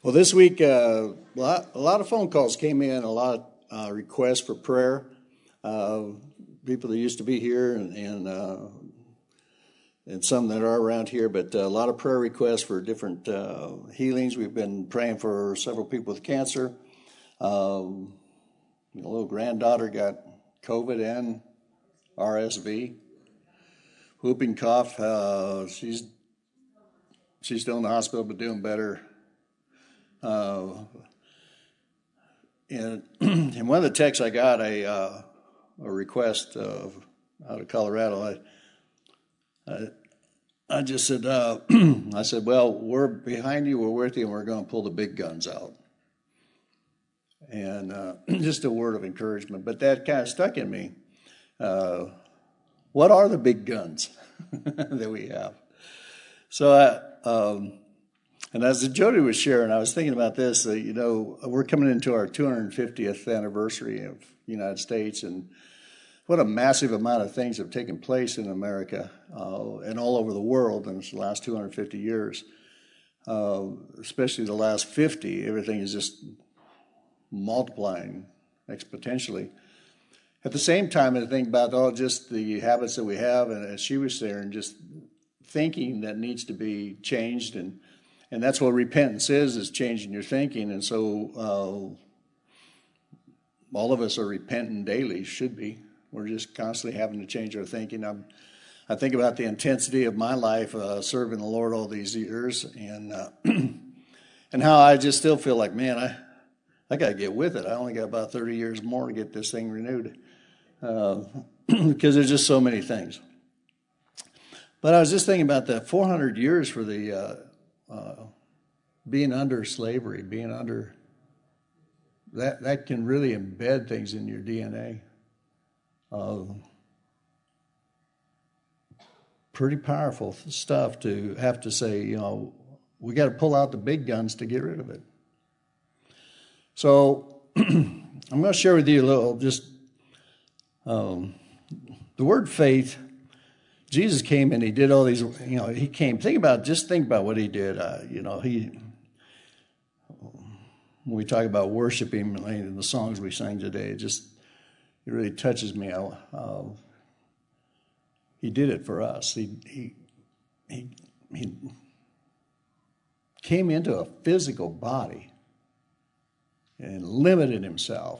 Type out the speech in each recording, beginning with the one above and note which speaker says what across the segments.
Speaker 1: Well, this week, a lot of phone calls came in, a lot of requests for prayer. People that used to be here and some that are around here, but a lot of prayer requests for different healings. We've been praying for several people with cancer. A little granddaughter got COVID and RSV. Whooping cough. She's still in the hospital, but doing better. And one of the texts I got a request out of Colorado. I just said, I said, well, we're behind you, we're with you, and we're going to pull the big guns out. And just a word of encouragement. But that kind of stuck in me. What are the big guns that we have? So, and as Jody was sharing, I was thinking about this. We're coming into our 250th anniversary of the United States, and what a massive amount of things have taken place in America and all over the world in the last 250 years. Especially the last 50, everything is just multiplying exponentially. At the same time, I think about just the habits that we have, and as she was saying, just thinking that needs to be changed, and that's what repentance is changing your thinking. And so all of us are repenting daily, should be. We're just constantly having to change our thinking. I think about the intensity of my life serving the Lord all these years, and how I just still feel like, man, I got to get with it. I only got about 30 years more to get this thing renewed, because there's just so many things. But I was just thinking about the 400 years for the being under slavery, being under that can really embed things in your DNA. Pretty powerful stuff to have to say, we got to pull out the big guns to get rid of it. So I'm going to share with you a little, just the word faith. Jesus came and he did all these, he came. Think about what he did. When we talk about worshiping in the songs we sang today, it really touches me. He did it for us. He came into a physical body and limited himself,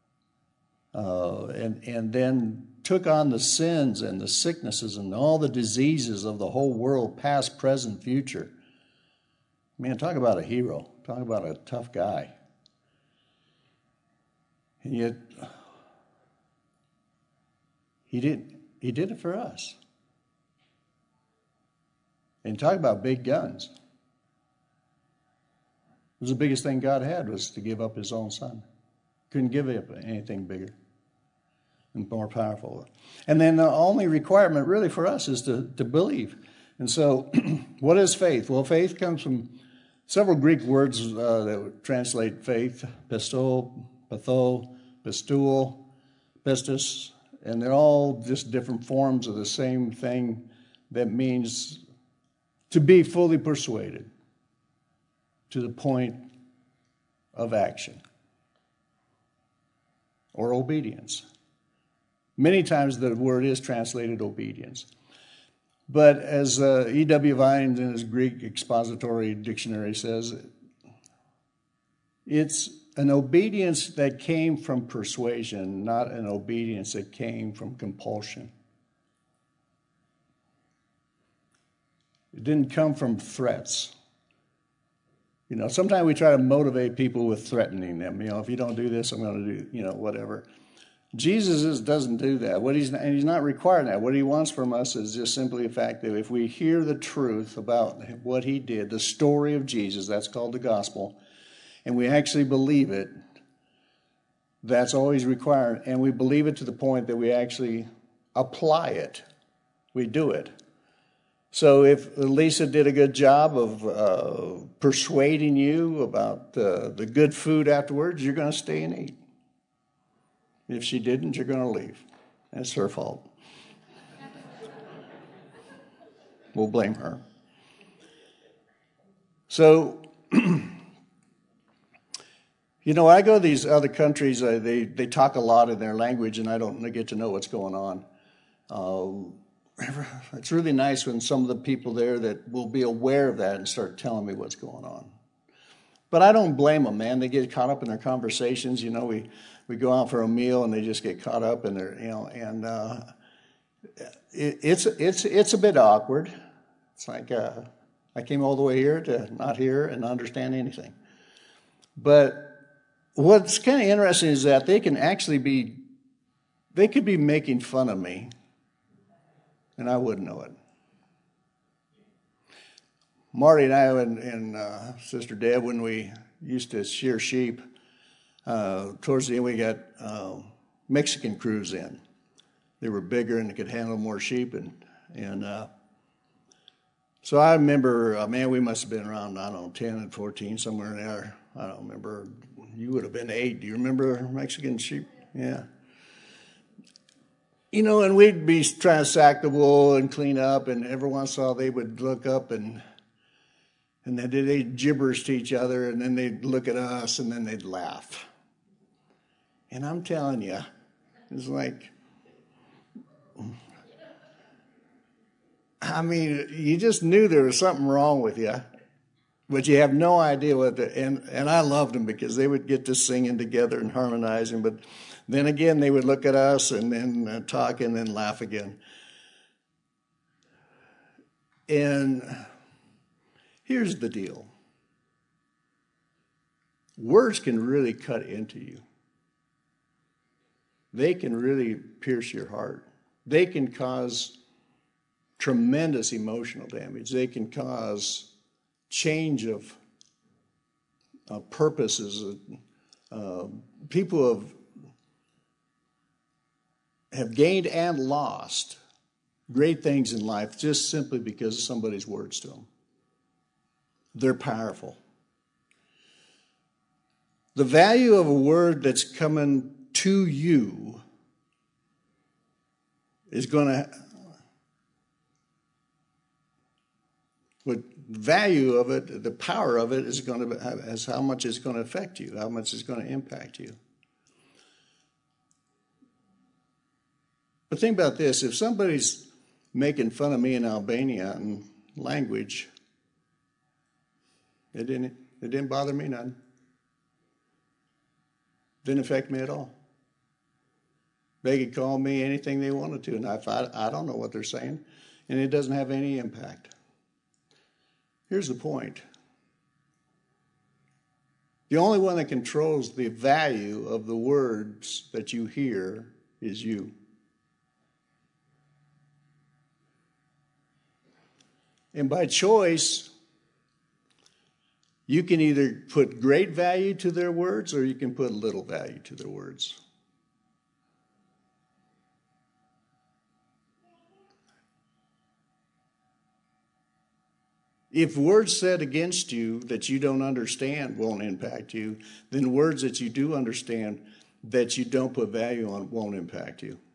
Speaker 1: and then took on the sins and the sicknesses and all the diseases of the whole world, past, present, future. Man, talk about a hero. Talk about a tough guy. And yet, he did it for us. And talk about big guns. It was the biggest thing God had, was to give up his own son. Couldn't give up anything bigger and more powerful. And then the only requirement really for us is to believe. And so what is faith? Well, faith comes from several Greek words that would translate faith: pisto, patho, pistuo, pistis. And they're all just different forms of the same thing that means to be fully persuaded to the point of action or obedience. Many times the word is translated obedience. But as E.W. Vines in his Greek Expository Dictionary says, it's an obedience that came from persuasion, not an obedience that came from compulsion. It didn't come from threats. Sometimes we try to motivate people with threatening them. If you don't do this, I'm going to do, whatever. Jesus doesn't do that. And he's not requiring that. What he wants from us is just simply the fact that if we hear the truth about what he did, the story of Jesus, that's called the gospel, and we actually believe it, that's always required. And we believe it to the point that we actually apply it. We do it. So if Lisa did a good job of persuading you about the good food afterwards, you're going to stay and eat. If she didn't, you're going to leave. That's her fault. We'll blame her. So You know, I go to these other countries, they talk a lot in their language, and I don't get to know what's going on. It's really nice when some of the people there that will be aware of that and start telling me what's going on. But I don't blame them, man. They get caught up in their conversations. You know, we go out for a meal and they just get caught up in their, and it's a bit awkward. It's like I came all the way here to not hear and not understand anything. But what's kind of interesting is that they could be making fun of me, and I wouldn't know it. Marty and I and Sister Deb, when we used to shear sheep, towards the end we got Mexican crews in. They were bigger and they could handle more sheep, and so I remember, man, we must have been around, I don't know, 10 and 14, somewhere in there. I don't remember. You would have been 8. Do you remember Mexican sheep? Yeah. You know, and we'd be trying to sack the wool and clean up, and every once in a while they would look up and then they'd gibberish to each other, and then they'd look at us, and then they'd laugh. And I'm telling you, it's like, I mean, you just knew there was something wrong with you, but you have no idea what and I loved them because they would get to singing together and harmonizing, but then again, they would look at us and then talk and then laugh again. And here's the deal. Words can really cut into you. They can really pierce your heart. They can cause tremendous emotional damage. They can cause change of purposes. People have gained and lost great things in life just simply because of somebody's words to them. They're powerful. The value of a word that's coming to you is going to, what value of it, the power of it is going to, as how much it's going to affect you, how much it's going to impact you. But think about this, if somebody's making fun of me in Albanian language, it didn't bother me none. Didn't affect me at all. They could call me anything they wanted to, and I don't know what they're saying, and it doesn't have any impact. Here's the point. The only one that controls the value of the words that you hear is you. And by choice, you can either put great value to their words or you can put little value to their words. If words said against you that you don't understand won't impact you, then words that you do understand that you don't put value on won't impact you.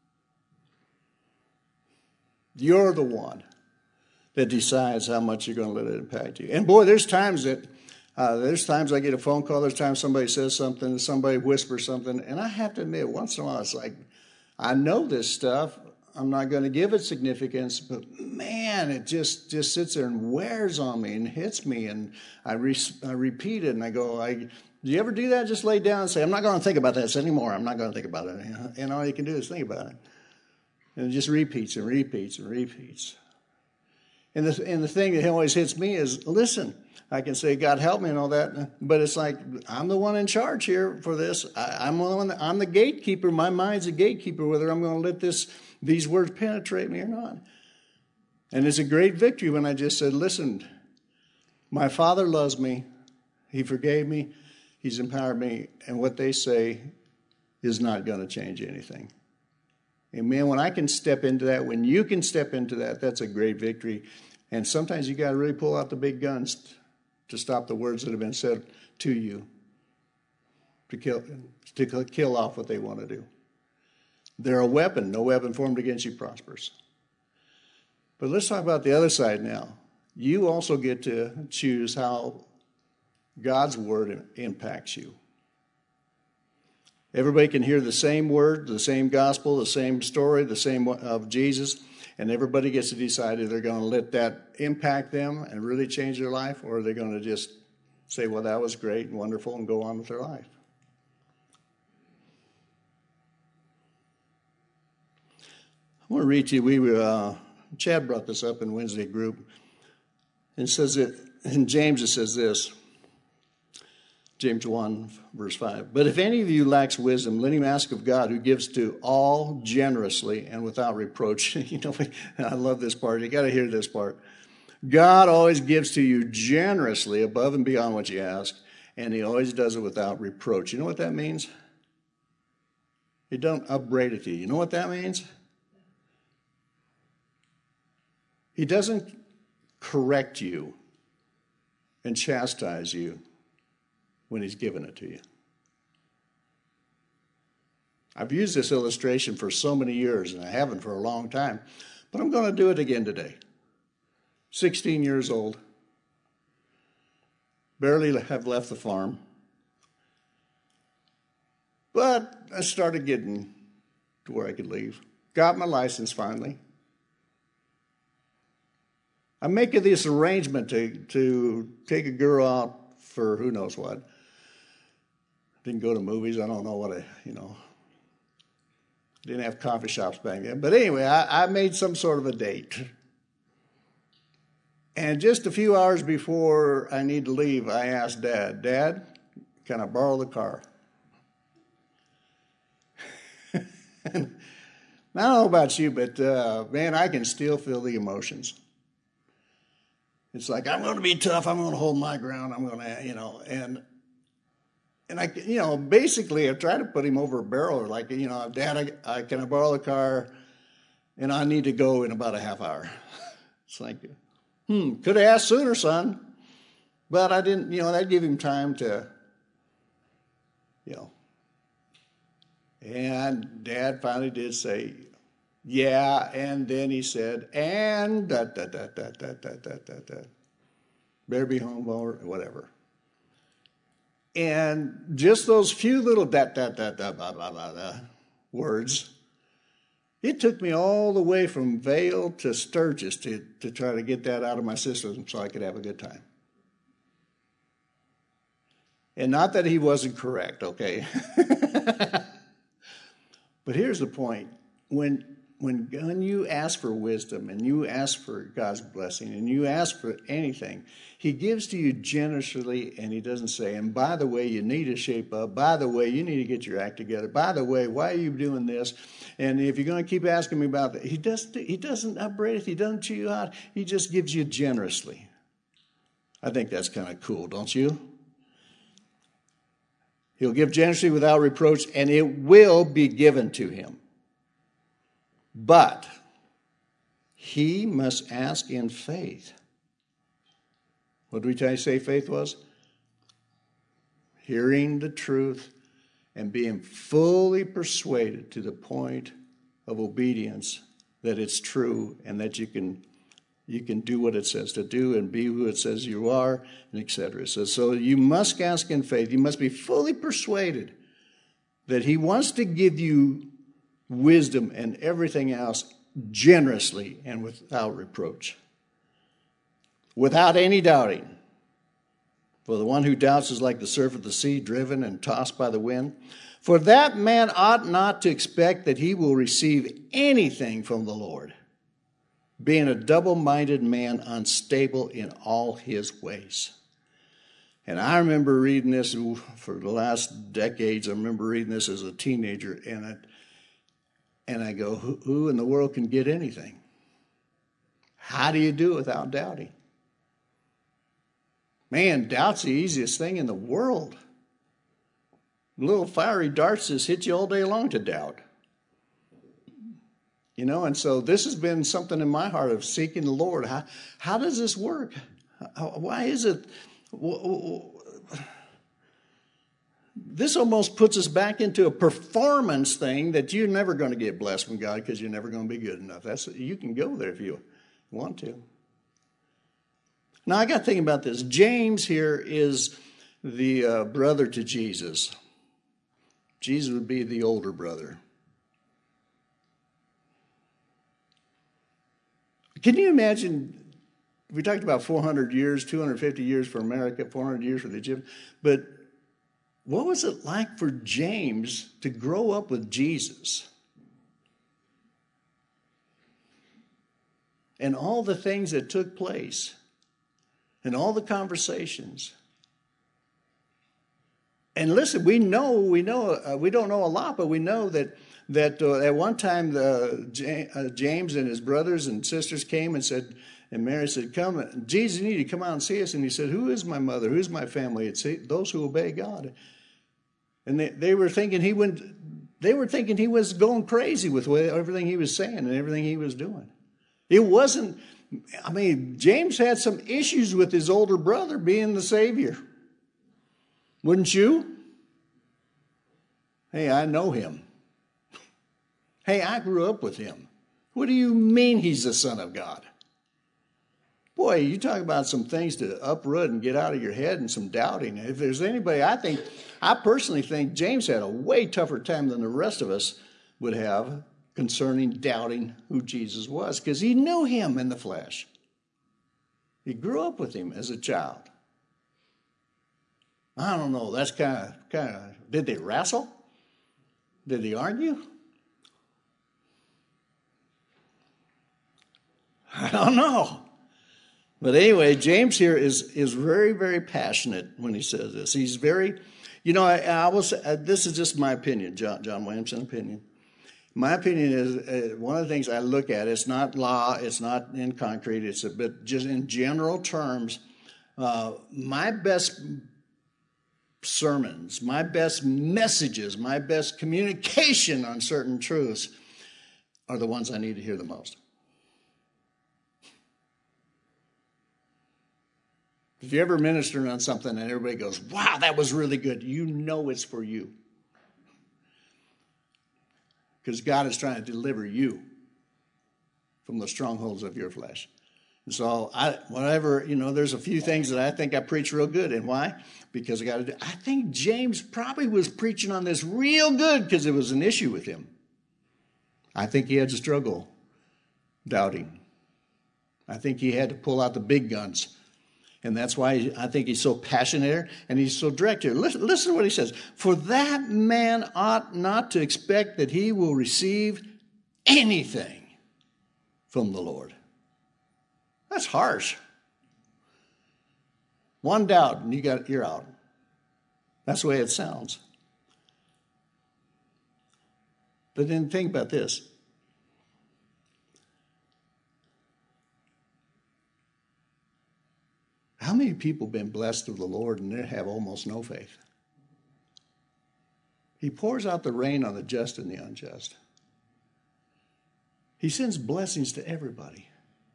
Speaker 1: You're the one that decides how much you're going to let it impact you. And boy, there's times I get a phone call, there's times somebody says something, somebody whispers something, and I have to admit, once in a while, it's like, I know this stuff, I'm not going to give it significance, but man, it just sits there and wears on me and hits me, and I repeat it, and I go, do you ever do that? Just lay down and say, I'm not going to think about this anymore, I'm not going to think about it. And all you can do is think about it. And it just repeats and repeats and repeats. And the thing that always hits me is, listen, I can say, God help me and all that, but it's like, I'm the one in charge here for this. I'm the gatekeeper. My mind's a gatekeeper, whether I'm going to let these words penetrate me or not. And it's a great victory when I just said, listen, my Father loves me. He forgave me. He's empowered me. And what they say is not going to change anything. Amen. When I can step into that, when you can step into that, that's a great victory. And sometimes you got to really pull out the big guns to stop the words that have been said to you, to kill off what they want to do. They're a weapon. No weapon formed against you prospers. But let's talk about the other side now. You also get to choose how God's word impacts you. Everybody can hear the same word, the same gospel, the same story, the same of Jesus, and everybody gets to decide if they're going to let that impact them and really change their life, or are they going to just say, well, that was great and wonderful, and go on with their life. I want to read to you, Chad brought this up in Wednesday group, and it says it, in James it says this, James 1, verse 5. But if any of you lacks wisdom, let him ask of God, who gives to all generously and without reproach. I love this part. You got to hear this part. God always gives to you generously, above and beyond what you ask, and he always does it without reproach. You know what that means? He don't upbraid it to you. You know what that means? He doesn't correct you and chastise you when he's given it to you. I've used this illustration for so many years, and I haven't for a long time, but I'm going to do it again today. 16 years old, barely have left the farm, but I started getting to where I could leave. Got my license finally. I'm making this arrangement to take a girl out for who knows what. Didn't go to movies. I don't know what didn't have coffee shops back then. But anyway, I made some sort of a date. And just a few hours before I need to leave, I asked Dad, can I borrow the car? And I don't know about you, but man, I can still feel the emotions. It's like, I'm going to be tough. I'm going to hold my ground. I'm going to, and I, basically I tried to put him over a barrel, like, Dad, can I borrow the car? And I need to go in about a half hour. It's like, could have asked sooner, son. But I didn't, that'd give him time to, And Dad finally did say, yeah, and then he said, and better be home or whatever. And just those few little words, it took me all the way from Vail to Sturgis to try to get that out of my system so I could have a good time. And not that he wasn't correct, okay? But here's the point. When you ask for wisdom and you ask for God's blessing and you ask for anything, he gives to you generously, and he doesn't say, and by the way, you need to shape up. By the way, you need to get your act together. By the way, why are you doing this? And if you're going to keep asking me about that, he doesn't upbraid it. He doesn't chew you out. He just gives you generously. I think that's kind of cool, don't you? He'll give generously without reproach, and it will be given to him. But he must ask in faith. What did we say faith was? Hearing the truth and being fully persuaded to the point of obedience that it's true and that you can do what it says to do and be who it says you are, and etc. So you must ask in faith. You must be fully persuaded that he wants to give you wisdom and everything else generously and without reproach. Without any doubting. For the one who doubts is like the surf of the sea, driven and tossed by the wind. For that man ought not to expect that he will receive anything from the Lord, being a double-minded man, unstable in all his ways. And I remember reading this for the last decades. I remember reading this as a teenager, and I go, who in the world can get anything? How do you do it without doubting? Man, doubt's the easiest thing in the world. Little fiery darts just hit you all day long to doubt. And so this has been something in my heart of seeking the Lord. How does this work? Why is it? This almost puts us back into a performance thing that you're never going to get blessed from God because you're never going to be good enough. You can go there if you want to. Now, I got to think about this. James here is the brother to Jesus. Jesus would be the older brother. Can you imagine, we talked about 400 years, 250 years for America, 400 years for the Egyptians, but what was it like for James to grow up with Jesus? And all the things that took place, and all the conversations. And listen, we don't know a lot, but we know that at one time James and his brothers and sisters came and said, and Mary said, "Come, Jesus, you need to come out and see us." And he said, "Who is my mother? Who's my family?" It's those who obey God. And they were thinking he was going crazy with everything he was saying and everything he was doing. It wasn't. I mean, James had some issues with his older brother being the Savior. Wouldn't you? Hey, I know him. Hey, I grew up with him. What do you mean he's the Son of God? Boy, you talk about some things to uproot and get out of your head and some doubting. If there's anybody, I personally think James had a way tougher time than the rest of us would have concerning doubting who Jesus was, because he knew him in the flesh. He grew up with him as a child. I don't know, that's kind of, did they wrestle? Did they argue? I don't know. But anyway, James here is very, very passionate when he says this. He's very, I will say, this is just my opinion, John Williamson opinion. My opinion is one of the things I look at, it's not law, it's not in concrete, but just in general terms, my best sermons, my best messages, my best communication on certain truths are the ones I need to hear the most. If you're ever ministering on something and everybody goes, "Wow, that was really good," you know it's for you. Because God is trying to deliver you from the strongholds of your flesh. And so, there's a few things that I think I preach real good. And why? Because I think James probably was preaching on this real good because it was an issue with him. I think he had to struggle doubting. I think he had to pull out the big guns. And that's why I think he's so passionate here and he's so direct here. Listen to what he says. "For that man ought not to expect that he will receive anything from the Lord." That's harsh. One doubt and you're out. That's the way it sounds. But then think about this. How many people have been blessed of the Lord and they have almost no faith? He pours out the rain on the just and the unjust. He sends blessings to everybody.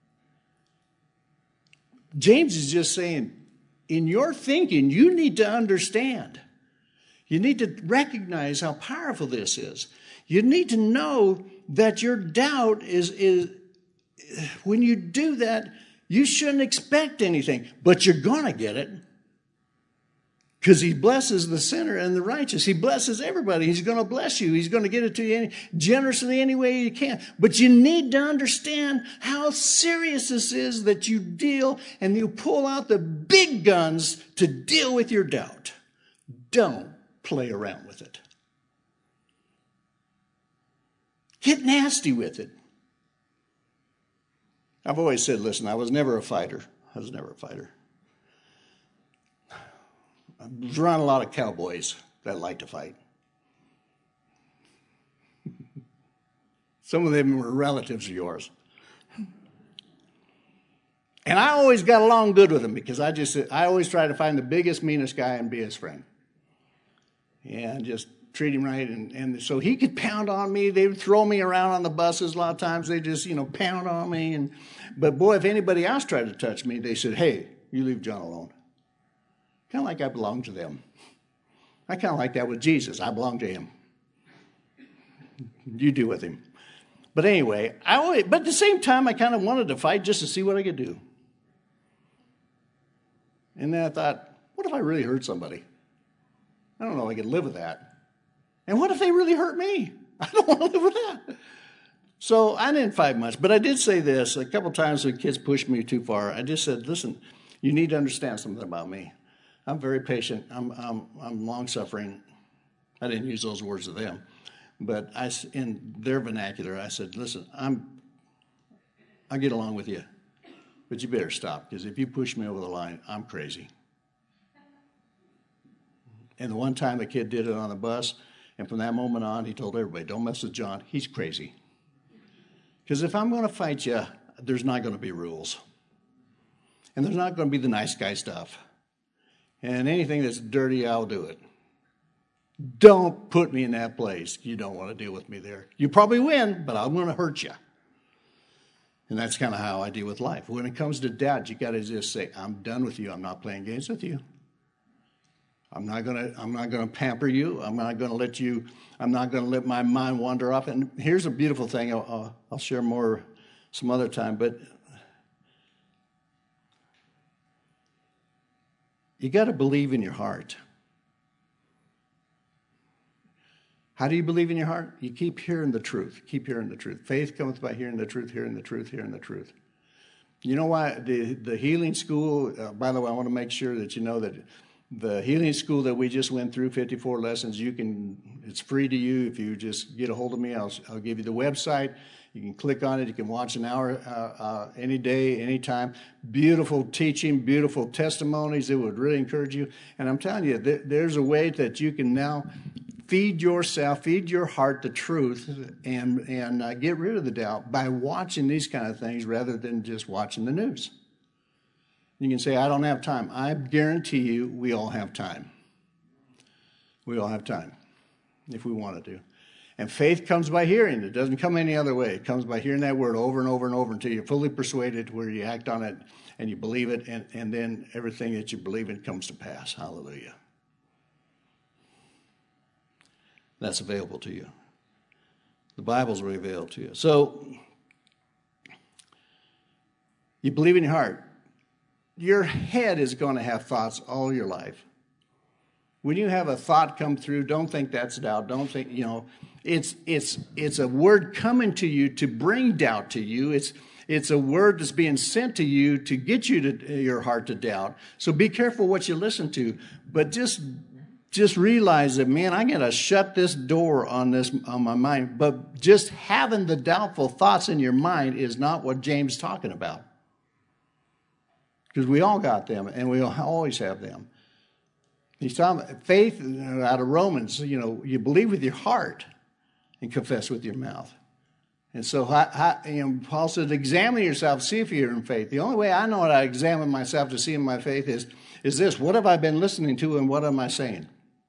Speaker 1: James is just saying, in your thinking, you need to understand. You need to recognize how powerful this is. You need to know that your doubt is when you do that, you shouldn't expect anything, but you're going to get it. Because he blesses the sinner and the righteous. He blesses everybody. He's going to bless you. He's going to get it to you generously any way you can. But you need to understand how serious this is that you deal and you pull out the big guns to deal with your doubt. Don't play around with it. Get nasty with it. I've always said, listen, I was never a fighter. I was around a lot of cowboys that like to fight. Some of them were relatives of yours. And I always got along good with them because I always try to find the biggest, meanest guy and be his friend. And just treat him right. And so he could pound on me. They would throw me around on the buses. A lot of times they just, pound on me. But boy, if anybody else tried to touch me, they said, "Hey, you leave John alone." Kind of like I belong to them. I kind of like that with Jesus. I belong to him. You do with him. But anyway, but at the same time, I kind of wanted to fight just to see what I could do. And then I thought, what if I really hurt somebody? I don't know if I could live with that. And what if they really hurt me? I don't want to live with that. So I didn't fight much, but I did say this a couple times when kids pushed me too far. I just said, listen, you need to understand something about me. I'm very patient. I'm long-suffering. I didn't use those words to them. But in their vernacular, I said, listen, I get along with you, but you better stop, because if you push me over the line, I'm crazy. And the one time a kid did it on the bus, and from that moment on, he told everybody, don't mess with John. He's crazy. Because if I'm going to fight you, there's not going to be rules. And there's not going to be the nice guy stuff. And anything that's dirty, I'll do it. Don't put me in that place. You don't want to deal with me there. You probably win, but I'm going to hurt you. And that's kind of how I deal with life. When it comes to doubt, you got to just say, I'm done with you. I'm not playing games with you. I'm not gonna pamper you. I'm not gonna let my mind wander off. And here's a beautiful thing. I'll share more some other time. But you got to believe in your heart. How do you believe in your heart? You keep hearing the truth. Keep hearing the truth. Faith cometh by hearing the truth, hearing the truth, hearing the truth. You know why the healing school? By the way, I want to make sure that you know that. The healing school that we just went through, 54 lessons, it's free to you. If you just get a hold of me, I'll give you the website. You can click on it. You can watch an hour any day, anytime. Beautiful teaching, beautiful testimonies. It would really encourage you. And I'm telling you, there's a way that you can now feed yourself, feed your heart the truth, and get rid of the doubt by watching these kind of things rather than just watching the news. You can say, I don't have time. I guarantee you we all have time. We all have time if we wanted to. And faith comes by hearing. It doesn't come any other way. It comes by hearing that word over and over and over until you're fully persuaded, where you act on it and you believe it, and then everything that you believe in comes to pass. Hallelujah. That's available to you. The Bible's available to you. So you believe in your heart. Your head is going to have thoughts all your life. When you have a thought come through, don't think that's doubt. Don't think, it's a word coming to you to bring doubt to you. It's a word that's being sent to you to get your heart to doubt. So be careful what you listen to. But just realize that, man, I got to shut this door on my mind. But just having the doubtful thoughts in your mind is not what James is talking about. Because we all got them, and we always have them. He's talking about faith out of Romans. You believe with your heart and confess with your mouth. And so Paul said, examine yourself, see if you're in faith. The only way I know how to examine myself to see in my faith is this. What have I been listening to, and what am I saying?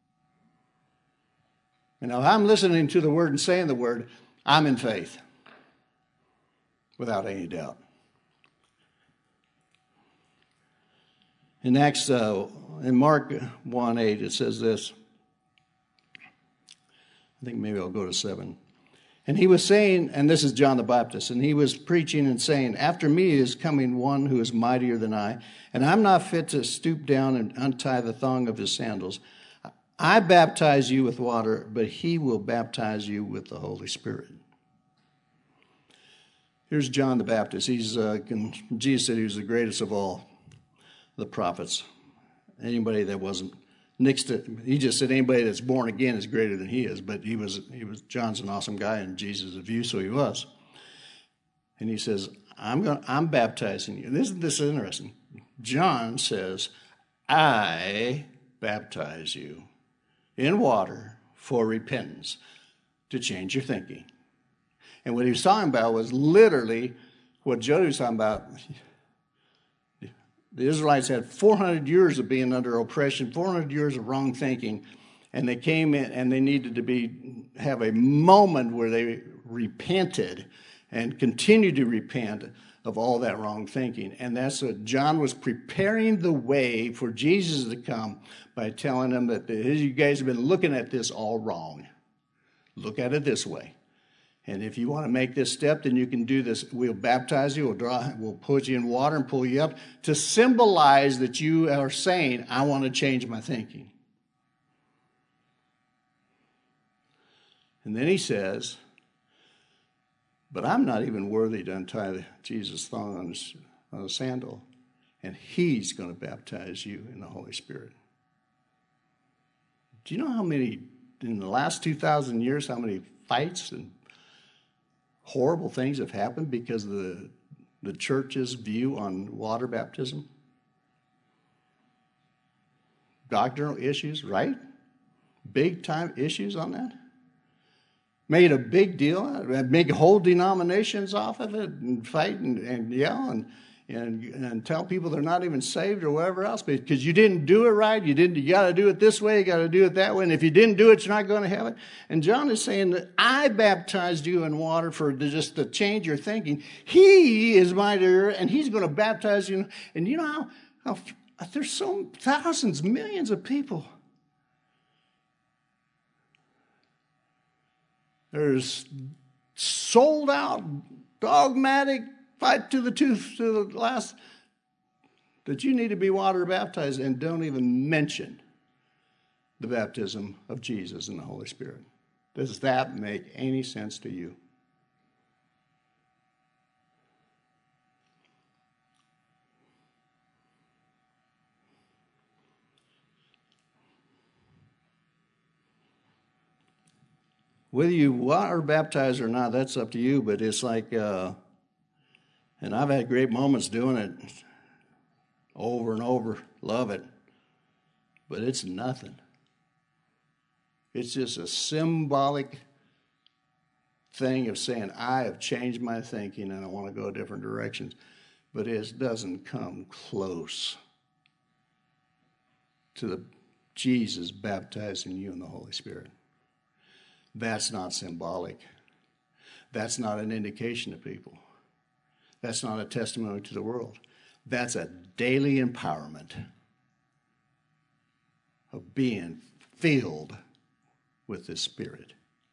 Speaker 1: If I'm listening to the word and saying the word, I'm in faith without any doubt. In Mark 1:8, it says this. I think maybe I'll go to 7. And he was saying, and this is John the Baptist, and he was preaching and saying, after me is coming one who is mightier than I, and I'm not fit to stoop down and untie the thong of his sandals. I baptize you with water, but he will baptize you with the Holy Spirit. Here's John the Baptist. Jesus said he was the greatest of all the prophets. Anybody that wasn't he just said anybody that's born again is greater than he is. But John's an awesome guy, and Jesus is a view, so he was. And he says, I'm baptizing you. And this is interesting. John says, I baptize you in water for repentance, to change your thinking. And what he was talking about was literally what Jody was talking about. The Israelites had 400 years of being under oppression, 400 years of wrong thinking, and they came in and they needed to have a moment where they repented and continued to repent of all that wrong thinking. And that's what John was preparing the way for Jesus to come by telling them that you guys have been looking at this all wrong. Look at it this way. And if you want to make this step, then you can do this. We'll baptize you, we'll put you in water and pull you up to symbolize that you are saying, I want to change my thinking. And then he says, but I'm not even worthy to untie Jesus' thong on a sandal. And he's going to baptize you in the Holy Spirit. Do you know how many, in the last 2,000 years, how many fights and horrible things have happened because of the church's view on water baptism? Doctrinal issues, right? Big time issues on that. Made a big deal, make whole denominations off of it, and fight and yell and tell people they're not even saved or whatever else because you didn't do it right. You got to do it this way. You got to do it that way. And if you didn't do it, you're not going to heaven. And John is saying that I baptized you in water just to change your thinking. He is mightier, and he's going to baptize you. And you know how there's so thousands, millions of people. There's sold out, dogmatic, fight to the tooth, to the last, that you need to be water baptized, and don't even mention the baptism of Jesus in the Holy Spirit. Does that make any sense to you? Whether you water baptized or not, that's up to you, but it's like, and I've had great moments doing it over and over, love it, but it's nothing. It's just a symbolic thing of saying, I have changed my thinking and I want to go different directions, but it doesn't come close to the Jesus baptizing you in the Holy Spirit. That's not symbolic. That's not an indication to people. That's not a testimony to the world. That's a daily empowerment of being filled with the Spirit.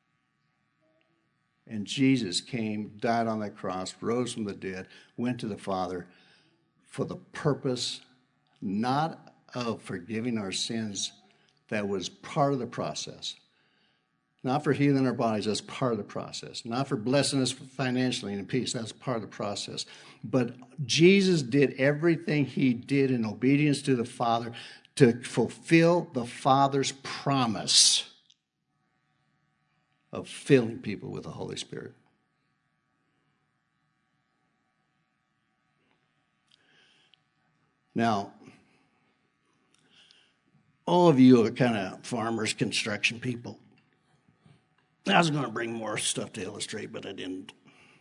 Speaker 1: And Jesus came, died on that cross, rose from the dead, went to the Father for the purpose not of forgiving our sins. That was part of the process. Not for healing our bodies, that's part of the process. Not for blessing us financially and in peace, that's part of the process. But Jesus did everything he did in obedience to the Father to fulfill the Father's promise of filling people with the Holy Spirit. Now, all of you are kind of farmers, construction people. I was going to bring more stuff to illustrate, but I didn't.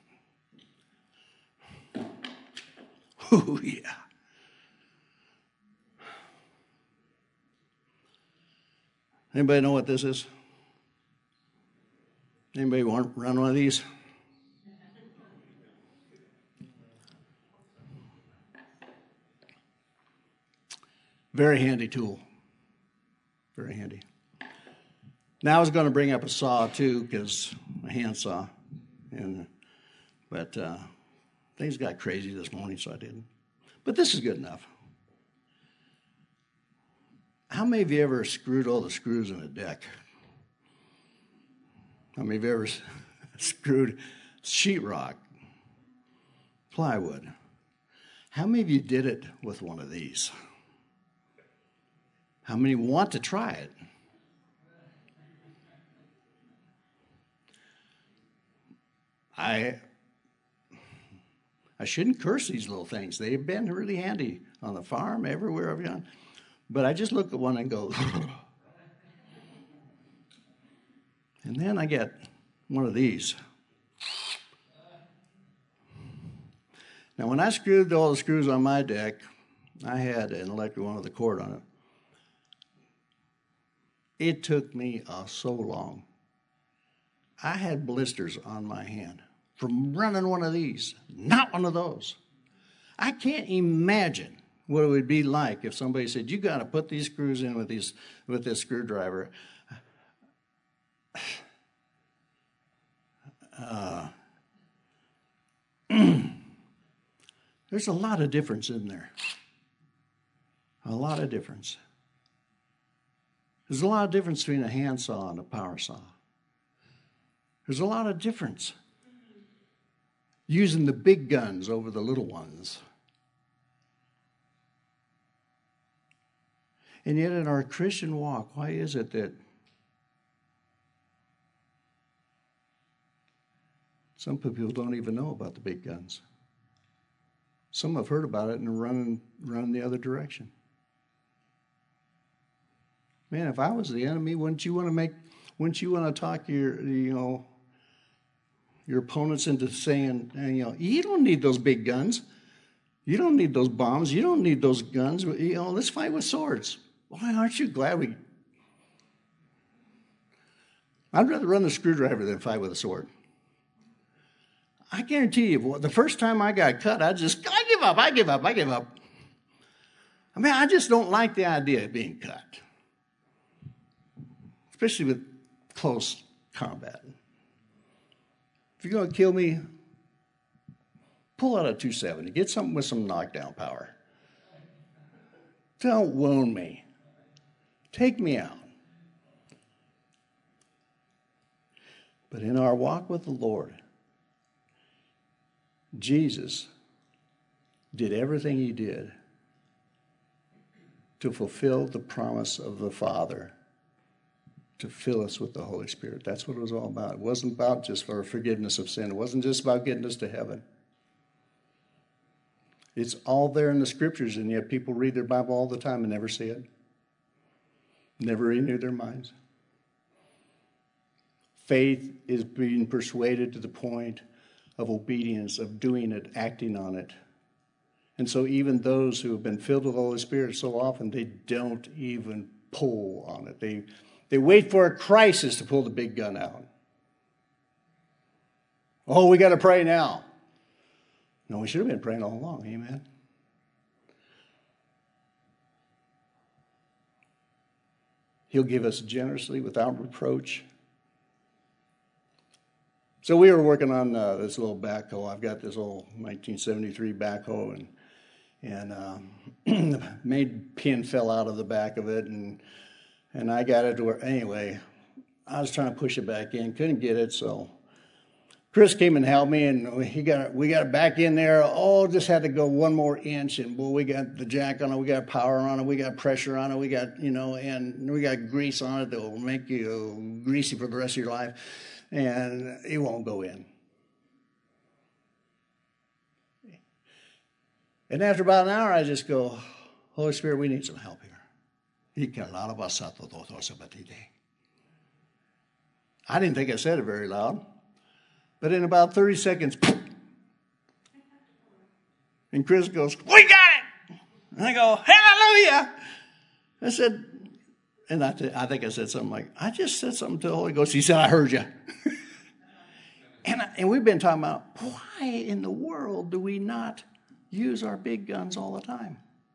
Speaker 1: Oh, yeah. Anybody know what this is? Anybody want to run one of these? Very handy tool. Very handy. Now I was going to bring up a saw too, because a handsaw, but things got crazy this morning, so I didn't. But this is good enough. How many of you ever screwed all the screws in a deck? How many of you ever screwed sheetrock, plywood? How many of you did it with one of these? How many want to try it? I shouldn't curse these little things. They've been really handy on the farm, everywhere I've gone. But I just look at one and go, and then I get one of these. Now, when I screwed all the screws on my deck, I had an electric one with a cord on it. It took me so long. I had blisters on my hand from running one of these, not one of those. I can't imagine what it would be like if somebody said, you got to put these screws in with this screwdriver. There's a lot of difference in there. A lot of difference. There's a lot of difference between a handsaw and a power saw. There's a lot of difference. Using the big guns over the little ones. And yet in our Christian walk, why is it that some people don't even know about the big guns? Some have heard about it and run the other direction. Man, if I was the enemy, wouldn't you want to talk your opponents into saying, you don't need those big guns. You don't need those bombs. You don't need those guns. Let's fight with swords. Why aren't you glad I'd rather run the screwdriver than fight with a sword. I guarantee you, the first time I got cut, I give up. I mean, I just don't like the idea of being cut. Especially with close combat. If you're going to kill me, pull out a 270. Get something with some knockdown power. Don't wound me. Take me out. But in our walk with the Lord, Jesus did everything he did to fulfill the promise of the Father to fill us with the Holy Spirit. That's what it was all about. It wasn't about just for forgiveness of sin. It wasn't just about getting us to heaven. It's all there in the scriptures, and yet people read their Bible all the time and never see it. Never renew their minds. Faith is being persuaded to the point of obedience, of doing it, acting on it. And so even those who have been filled with the Holy Spirit so often, they don't even pull on it. They wait for a crisis to pull the big gun out. Oh, we got to pray now. No, we should have been praying all along. Amen. He'll give us generously without reproach. So we were working on this little backhoe. I've got this old 1973 backhoe, and made pin fell out of the back of it, and I got it to where, anyway, I was trying to push it back in, couldn't get it, so Chris came and helped me, and we got it back in there. Oh, just had to go one more inch, and boy, we got the jack on it, we got power on it, we got pressure on it, we got, and we got grease on it that will make you greasy for the rest of your life, and it won't go in. And after about an hour, I just go, Holy Spirit, we need some help here. I didn't think I said it very loud. But in about 30 seconds, and Chris goes, we got it! And I go, hallelujah! I said, and I think I said something like, I just said something to the Holy Ghost. He said, I heard you. And we've been talking about, why in the world do we not use our big guns all the time?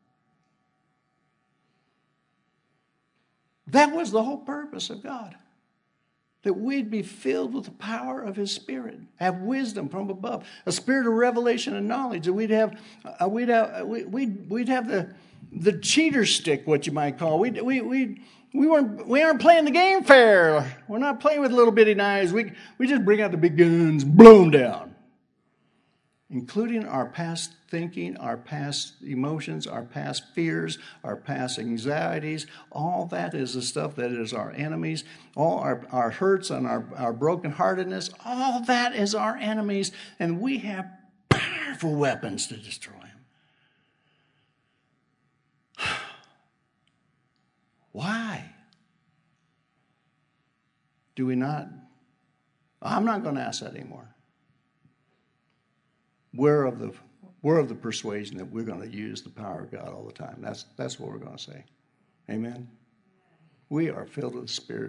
Speaker 1: That was the whole purpose of God. That we'd be filled with the power of his Spirit, have wisdom from above, a spirit of revelation and knowledge. That we'd have the cheater stick, what you might call. We aren't playing the game fair. We're not playing with little bitty knives. We just bring out the big guns, blow them down. Including our past thinking, our past emotions, our past fears, our past anxieties. All that is the stuff that is our enemies. All our hurts and our brokenheartedness, all that is our enemies. And we have powerful weapons to destroy them. Why do we not? I'm not going to ask that anymore. We're of the persuasion that we're going to use the power of God all the time. That's what we're going to say. Amen? We are filled with the Spirit.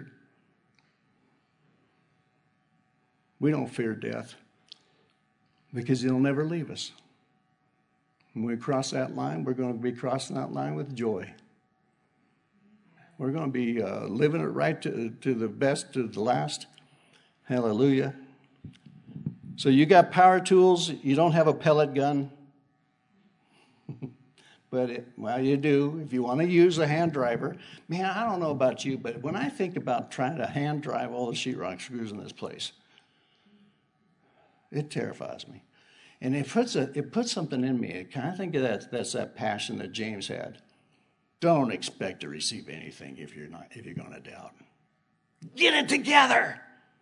Speaker 1: We don't fear death because it'll never leave us. When we cross that line, we're going to be crossing that line with joy. We're going to be living it right to the best, to the last. Hallelujah. So you got power tools. You don't have a pellet gun. But, you do. If you want to use a hand driver. Man, I don't know about you, but when I think about trying to hand drive all the sheetrock screws in this place, It terrifies me. And it puts something in me. I think that's that passion that James had. Don't expect to receive anything if you're going to doubt. Get it together.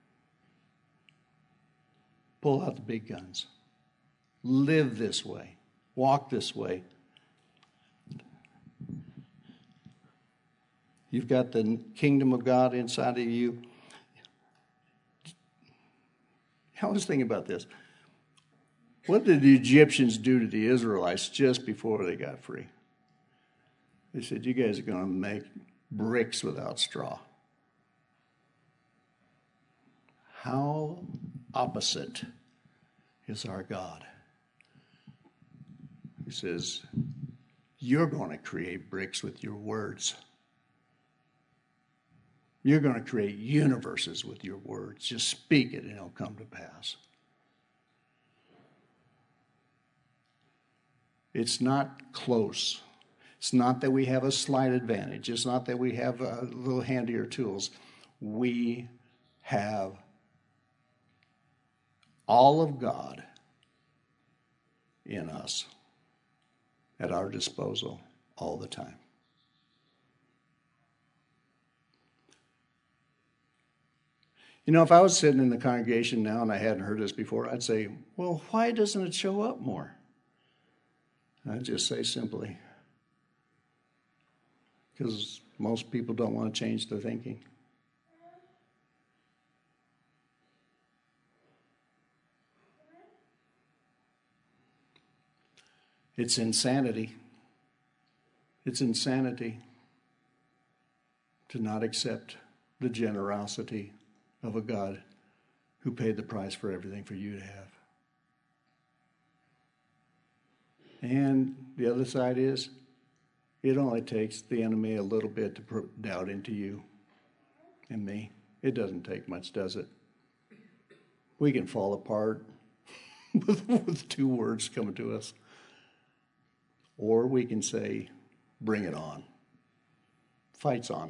Speaker 1: Pull out the big guns. Live this way. Walk this way. You've got the kingdom of God inside of you. I was thinking about this. What did the Egyptians do to the Israelites just before they got free? They said, you guys are going to make bricks without straw. How opposite is our God? He says, you're going to create bricks with your words. You're going to create universes with your words. Just speak it and it'll come to pass. It's not close. It's not that we have a slight advantage. It's not that we have a little handier tools. We have all of God in us at our disposal all the time. You know, if I was sitting in the congregation now and I hadn't heard this before, I'd say, well, why doesn't it show up more? I'd just say simply, because most people don't want to change their thinking. It's insanity. It's insanity to not accept the generosity of a God who paid the price for everything for you to have. And the other side is, it only takes the enemy a little bit to put doubt into you and me. It doesn't take much, does it? We can fall apart with 2 words coming to us. Or we can say, bring it on. Fight's on.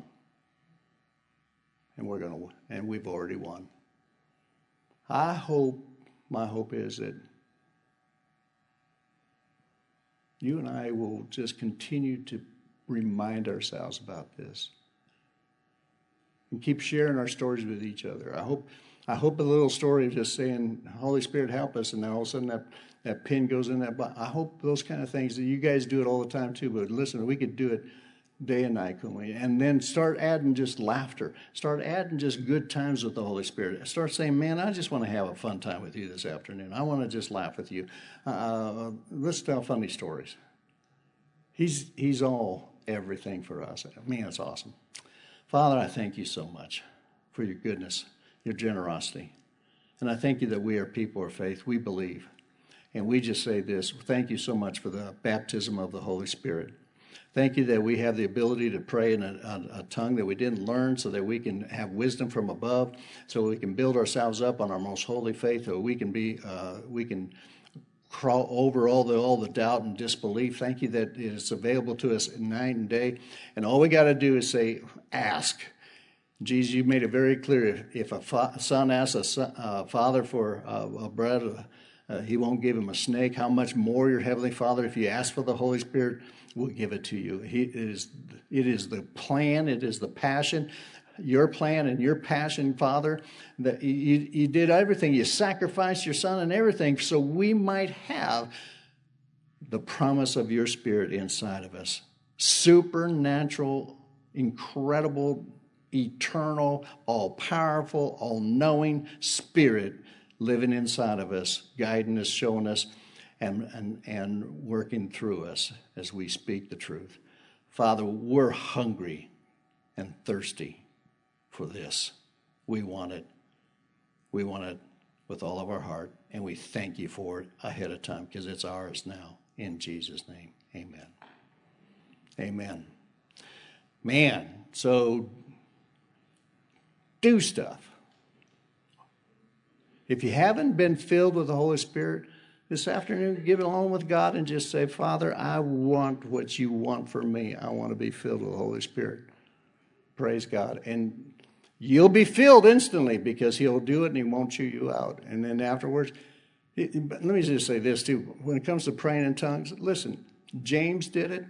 Speaker 1: And we've already won. My hope is that you and I will just continue to remind ourselves about this and keep sharing our stories with each other. I hope a little story of just saying, Holy Spirit, help us, and then all of a sudden that pin goes in that button. I hope those kind of things, that you guys do it all the time too, but listen, we could do it day and night, couldn't we? And then start adding just laughter. Start adding just good times with the Holy Spirit. Start saying, man, I just want to have a fun time with you this afternoon. I want to just laugh with you. Let's tell funny stories. He's all everything for us. I mean, it's awesome. Father, I thank you so much for your goodness, your generosity. And I thank you that we are people of faith. We believe. And we just say this, thank you so much for the baptism of the Holy Spirit. Thank you that we have the ability to pray in a tongue that we didn't learn, so that we can have wisdom from above, so we can build ourselves up on our most holy faith, so we can crawl over all the doubt and disbelief. Thank you that it's available to us night and day. And all we got to do is say, ask. Jesus, you made it very clear. If a son asks a father for a bread, he won't give him a snake. How much more your Heavenly Father, if you ask for the Holy Spirit, will give it to you. It is the plan. It is the passion. Your plan and your passion, Father, that you did everything. You sacrificed your Son and everything so we might have the promise of your Spirit inside of us. Supernatural, incredible, eternal, all-powerful, all-knowing Spirit living inside of us, guiding us, showing us, and working through us as we speak the truth. Father, we're hungry and thirsty for this. We want it. We want it with all of our heart, and we thank you for it ahead of time because it's ours now. In Jesus' name, amen. Amen. Man, so do stuff. If you haven't been filled with the Holy Spirit, this afternoon, give it along with God and just say, Father, I want what you want for me. I want to be filled with the Holy Spirit. Praise God. And you'll be filled instantly because he'll do it and he won't chew you out. And then afterwards, But let me just say this too. When it comes to praying in tongues, listen, James did it.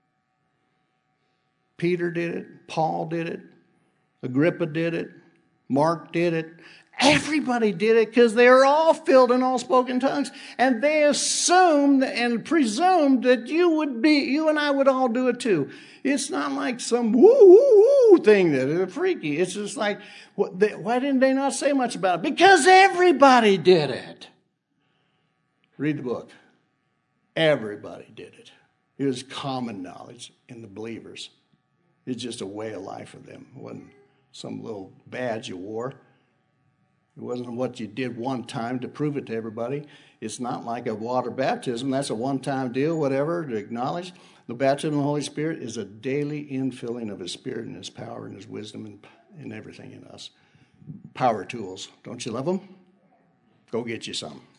Speaker 1: Peter did it. Paul did it. Agrippa did it. Mark did it. Everybody did it because they were all filled and all spoken tongues. And they assumed and presumed that you and I would all do it too. It's not like some woo thing that is freaky. It's just like, why didn't they not say much about it? Because everybody did it. Read the book. Everybody did it. It was common knowledge in the believers. It's just a way of life for them. It wasn't some little badge you wore. It wasn't what you did one time to prove it to everybody. It's not like a water baptism. That's a one-time deal, whatever, to acknowledge. The baptism of the Holy Spirit is a daily infilling of His Spirit and His power and His wisdom and everything in us. Power tools. Don't you love them? Go get you some.